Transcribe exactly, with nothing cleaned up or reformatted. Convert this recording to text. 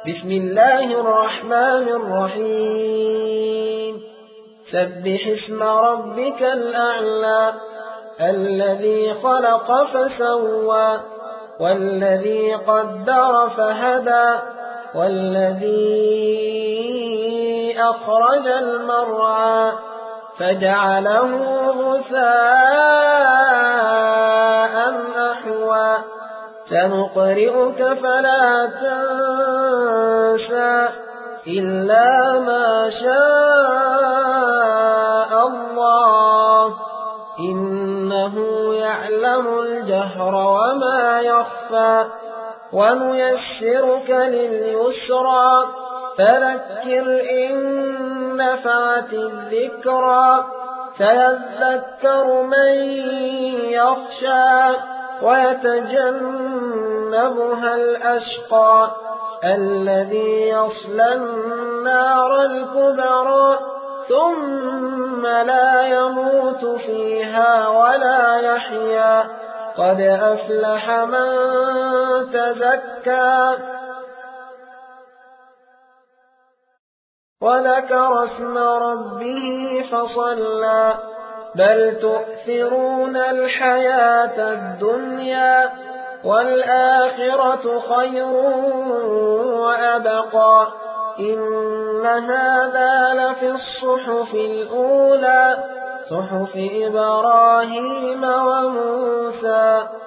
بسم الله الرحمن الرحيم سبح اسم ربك الأعلى الذي خلق فسوى والذي قدر فهدى والذي أخرج المرعى فجعله غثاء أحوى سنقرئك فلا تنسى إلا ما شاء الله إنه يعلم الجهر وما يخفى ونيسرك لليسرى فذكر إن نفعت الذكرى سيذكر من يخشى ويتجنبها الأشقى الذي يصلى النار الكبرى ثم لا يموت فيها ولا يحيا قد أفلح من تزكى وذكر اسم ربه فصلى بل تؤثرون الحياة الدنيا والآخرة خير وأبقى إن هذا لفي الصحف الأولى صحف إبراهيم وموسى